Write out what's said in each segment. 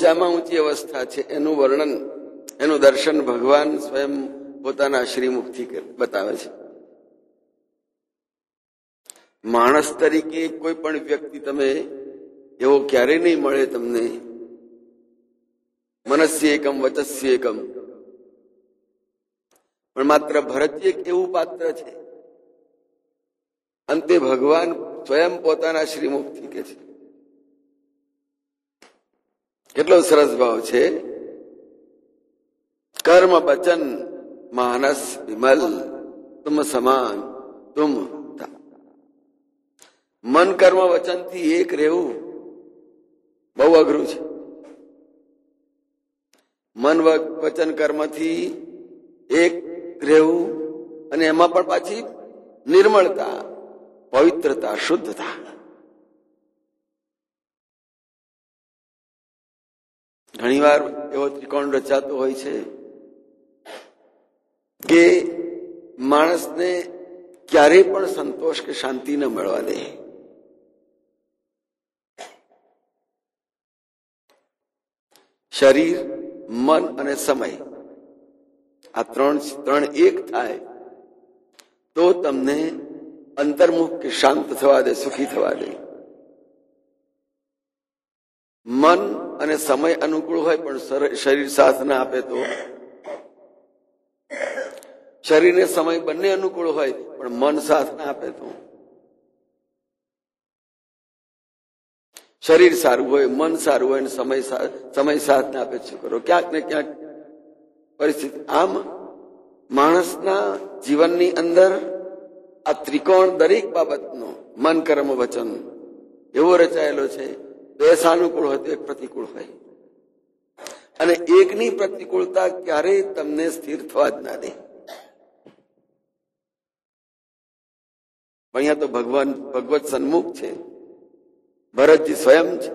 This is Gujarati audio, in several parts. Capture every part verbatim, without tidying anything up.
ઊંચામાં ઊંચી અવસ્થા છે એનું વર્ણન, એનું દર્શન ભગવાન સ્વયં પોતાના શ્રીમુખથી બતાવે છે. માણસ તરીકે કોઈ પણ વ્યક્તિ તમે એવો ક્યારેય નહીં મળે તમને. મનસ્ય એકમ વચસ્ય એકમ. પણ માત્ર ભરતજી એક એવું પાત્ર છે, અંતે ભગવાન સ્વયં પોતાના શ્રીમુખથી કે છે. કેટલો સરસ ભાવ છે. કર્મ વચન માનસ વિમલ તુમ સમાન તુમ. મન કર્મ વચન થી એક રહેવું બહુ અઘરું છે. મન વચન કર્મ થી એક રહેવું, અને એમાં પણ પાછી નિર્મળતા, પવિત્રતા, શુદ્ધતા. ઘણી વાર એવો ત્રિકોણ રચાતો હોય છે કે માણસને ક્યારેય પણ સંતોષ કે શાંતિ ન મળવા દે. શરીર, મન અને સમય, આ ત્રણ ત્રણ એક થાય તો તમને અંતર્મુખ કે શાંત થવા દે, સુખી થવા દે. મન અને સમય અનુકૂળ હોય પણ શરીર સાથ ના આપે તો, શરીર ને સમય બંને અનુકૂળ હોય પણ મન સાથ ના આપે તો, શરીર સારું હોય, મન સારું હોય, સમય સમય સાથ ના આપે, શું કરો? ક્યાંક ને ક્યાંક પરિસ્થિતિ. આમ માણસના જીવનની અંદર આ ત્રિકોણ દરેક બાબતનો, મન કર્મ વચન, એવો રચાયેલો છે. તો એ સાનુકૂળ હોય તો એક પ્રતિકૂળ હોય, અને એકની પ્રતિકૂળતા ક્યારેય તમને સ્થિર થવા જ ના દે. અહીંયા તો ભગવાન ભગવત સન્મુખ છે, ભરતજી સ્વયં છે.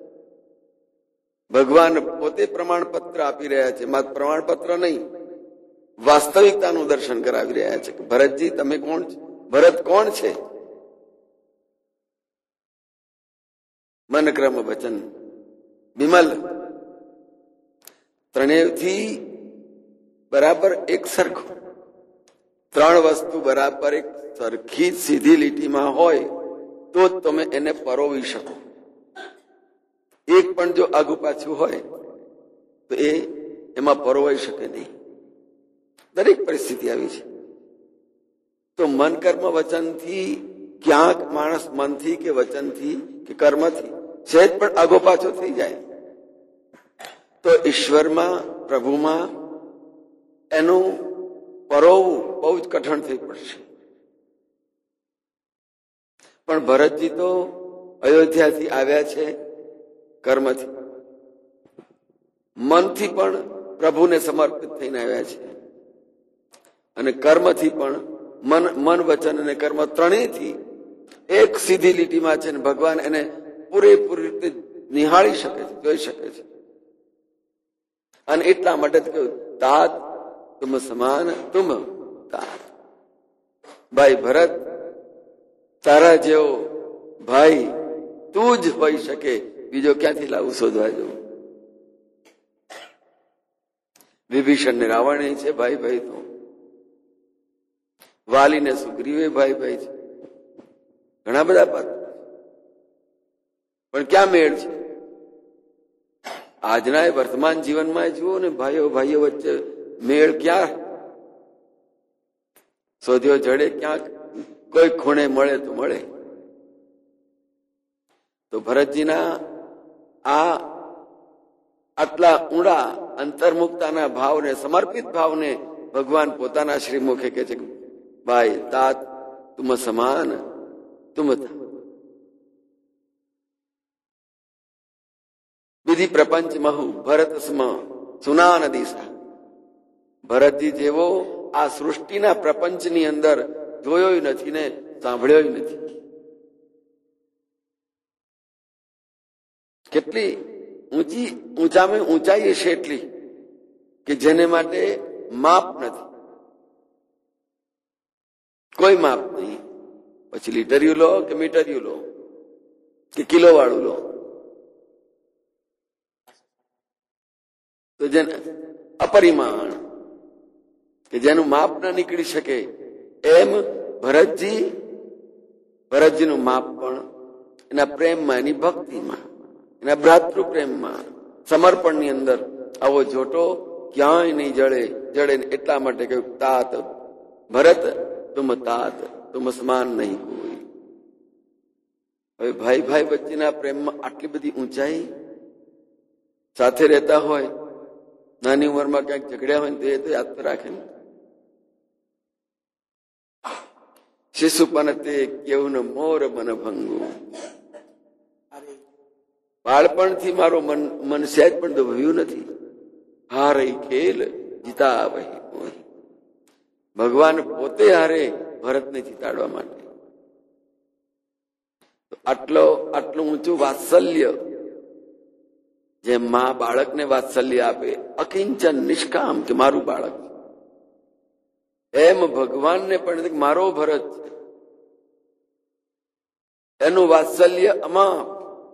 ભગવાન પોતે પ્રમાણપત્ર આપી રહ્યા છે, માત્ર પ્રમાણપત્ર નહીં, વાસ્તવિકતાનું દર્શન કરાવી રહ્યા છે. ભરતજી તમે કોણ છો? ભરત કોણ છે? મન કર્મ વચન વિમલ, ત્રણેયથી બરાબર એક સરખું. ત્રણ વસ્તુ બરાબર એક સરખી સીધી લીટીમાં હોય તો તમે એને પરોવી શકો. એક પણ જો આગુ પાછું હોય તો એ એમાં પરોવાઈ શકે નહીં. દરેક પરિસ્થિતિ આવી છે. તો મન કર્મ વચનથી ક્યાંક માણસ મનથી કે વચનથી કે કર્મથી સહેજ પણ આગો પાછો થઈ જાય તો ઈશ્વરમાં, પ્રભુમાં એનું પરોવવું બહુ જ કઠણ થઈ પડશે. પણ ભરતજી તો અયોધ્યાથી આવ્યા છે કર્મથી, મનથી પણ પ્રભુને સમર્પિત થઈને આવ્યા છે, અને કર્મથી પણ મન મન વચન અને કર્મ ત્રણેયથી એક સીધી લીટીમાં છે. ભગવાન એને પૂરેપૂરી રીતે નિહાળી શકે છે, જોઈ શકે છે. અને એટલા માટે જ કહ્યું, તાત તુમ સમાન તુમ તાત. ભાઈ ભરત, તારા જેવો ભાઈ તું જ હોઈ શકે, બીજો ક્યાંથી લાવું શોધવા જવું? વિભીષણ ને રાવણ છે ભાઈ ભાઈ, તો વાલી ને સુગ્રીવે ભાઈ ભાઈ છે, ઘણા બધા પાત્ર. પણ ક્યાં મેળ છે? આજના વર્તમાન જીવનમાં જુઓ ને, ભાઈઓ ભાઈઓ વચ્ચે મેળ ક્યાં? શોધ્યો જડે ક્યાંક, કોઈ ખૂણે મળે તો મળે. તો ભરતજીના આ આટલા ઊંડા અંતર્મુક્તાના ભાવને, સમર્પિત ભાવને ભગવાન પોતાના શ્રીમુખે કહે છે, ભાઈ તાત તુમ સમાન તુમ તા. વિધિ પ્રપંચ મહુ ભરત સ્મ સુના નદીસા. ભરતજી જેવો આ સૃષ્ટિના પ્રપંચની અંદર જોયો નથી ને સાંભળ્યો નથી. કેટલી ઊંચી ઊંચામાં ઊંચાઈ હશે એટલી કે જેને માટે માપ નથી, કોઈ માપ નહીં. પછી લીટરિયું લો કે મીટરિયું લો કે કિલો વાળું લો, જેને અપરિમાણ કે જેનું માપ ન નીકળી શકે, એમ ભરતજી ભરતજીનું માપ પણ એના પ્રેમમાં, એની ભક્તિમાં, એના ભ્રાતૃ પ્રેમમાં, સમર્પણની અંદર આવો જોટો ક્યાંય નહીં જળે જળે એટલા માટે કહ્યું તાત ભરત તુમ તાત તુમ સમાન નહીં કોઈ. હવે ભાઈ ભાઈ વચ્ચેના પ્રેમમાં આટલી બધી ઊંચાઈ, સાથે રહેતા હોય, નાની ઉંમરમાં ક્યાંક ઝઘડ્યા હોય તો એ તો યાદ તો રાખે ને. શિશુપન તે કેવું ને મોર મન ભંગુ. બાળપણથી મારો મન મન સહેજ પણ દુભવ્યું નથી. હારે ખેલ જીતા વહી મોહી. ભગવાન પોતે હારે ભરતને જીતાડવા માટે. આટલો આટલું ઊંચું વાત્સલ્ય, જેમ માં બાળકને વાત્સલ્ય આપે, અકિંચન નિષ્કામ કે મારું બાળક, એમ ભગવાનને પણ મારો ભરત છે, એનું વાત્સલ્ય અમાપ,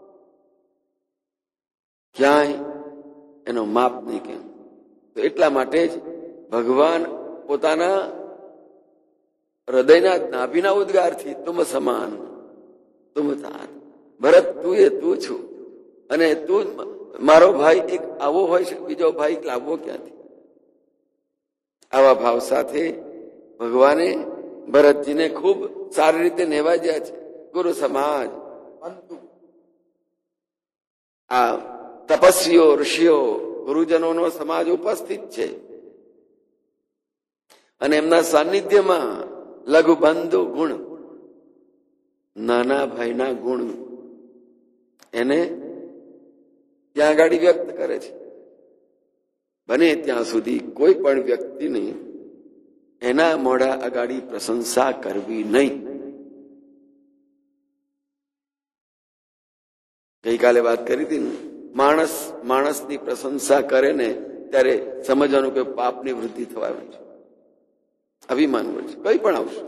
ક્યાંય એનો માપ નહીં કેમ. તો એટલા માટે જ ભગવાન પોતાના હૃદયના નાભીના ઉદ્ગારથી તુમ સમાન તુમ તાત, ભરત તું એ તું છું, અને તું મારો ભાઈ એક આવો હોય છે, બીજો ભાઈ લાવવો ક્યાંથી? આવા ભાવ સાથે ભગવાને ભરતજીને ખૂબ સારી રીતે નેવાજ્યા છે. ગુરુ સમાજ, આ તપસ્વીઓ, ઋષિઓ, ગુરુજનોનો સમાજ ઉપસ્થિત છે, અને એમના સાનિધ્યમાં લઘુ બંધુ ગુણ, નાના ભાઈના ગુણ, એને ત્યાં આગળ વ્યક્ત કરે છે. બને ત્યાં સુધી કોઈ પણ વ્યક્તિને એના મોઢા અગાડી પ્રશંસા કરવી નહીં. ગઈકાલે વાત કરી હતી ને, માણસ માણસની પ્રશંસા કરે ને ત્યારે સમજવાનું કે પાપની વૃદ્ધિ થવાની છે, અભિમાન વધશે, કઈ પણ આવશે.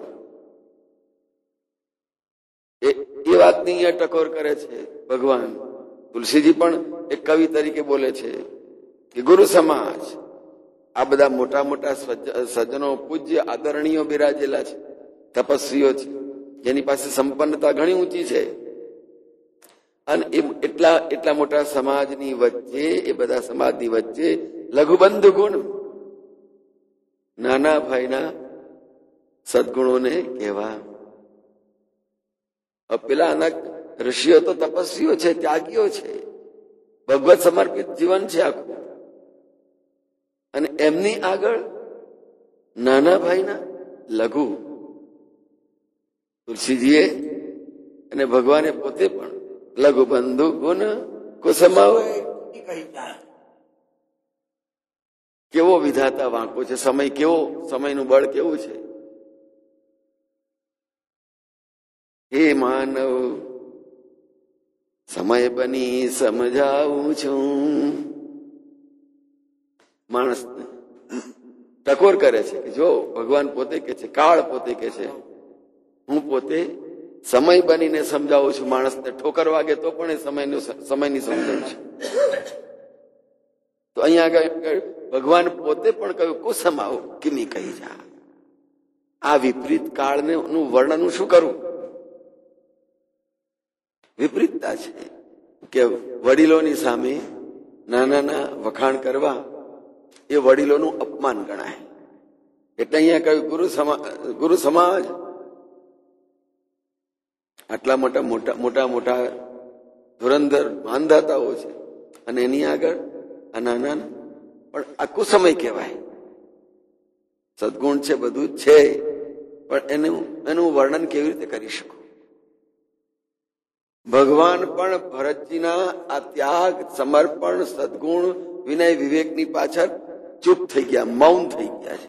એ વાતની અહીંયા ટકોર કરે છે ભગવાન. તુલસીજી પણ એક કવિ તરીકે બોલે છે કે ગુરુ સમાજ, આ બધા મોટા મોટા સજ્જનો, પૂજ્ય આદરણીય બિરાજેલા છે, તપસ્વીઓ છે, જેની પાસે સંપન્નતા ઘણી ઊંચી છે, અને એ એટલા એટલા મોટા સમાજની વચ્ચે, એ બધા સમાજની વચ્ચે લઘુબંધુ ગુણ, નાના ભાઈના સદગુણોને કહેવા. પેલા અનેક ઋષિઓ તો તપસ્વીઓ છે, ત્યાગીઓ છે, ભગવત સમર્પિત જીવન છે આખું, અને એમની આગળ નાના ભાઈના લઘુ. તુલસીજીએ અને ભગવાને પોતે પણ લઘુ બંધુ ગુણ કુસમાવ. કેવો વિધાતા વાંકો છે, સમય કેવો, સમયનું બળ કેવું છે. હે માનવ સમય બની સમજાવું છું. માણસ ટકોર કરે છે કે જો ભગવાન પોતે કે છે, કાળ પોતે કે છે, હું પોતે સમય બનીને સમજાવું છું. માણસને ઠોકર વાગે તો પણ એ સમયનું સમયની સમજણ છે. તો અહીંયા આગળ ભગવાન પોતે પણ કહ્યું કુસમાવ કિમી કહી જા. આ વિપરીત કાળને નું વર્ણન શું કરું? વિપરીતતા છે કે વડીલોની સામે નાનાના વખાણ કરવા એ વડીલોનું અપમાન ગણાય. એટલે અહીંયા કહ્યું ગુરુ સમાજ, ગુરુ સમાજ આટલા મોટા મોટા મોટા મોટા ધુરંધર માનધાતાઓ છે, અને એની આગળ આ નાના પણ આખું સમય કહેવાય. સદગુણ છે, બધું જ છે, પણ એનું એનું વર્ણન કેવી રીતે કરી શકું? ભગવાન પણ ભરતજીના આ ત્યાગ, સમર્પણ, સદગુણ, વિનય, વિવેકની પાછળ ચૂપ થઈ ગયા, મૌન થઈ ગયા છે.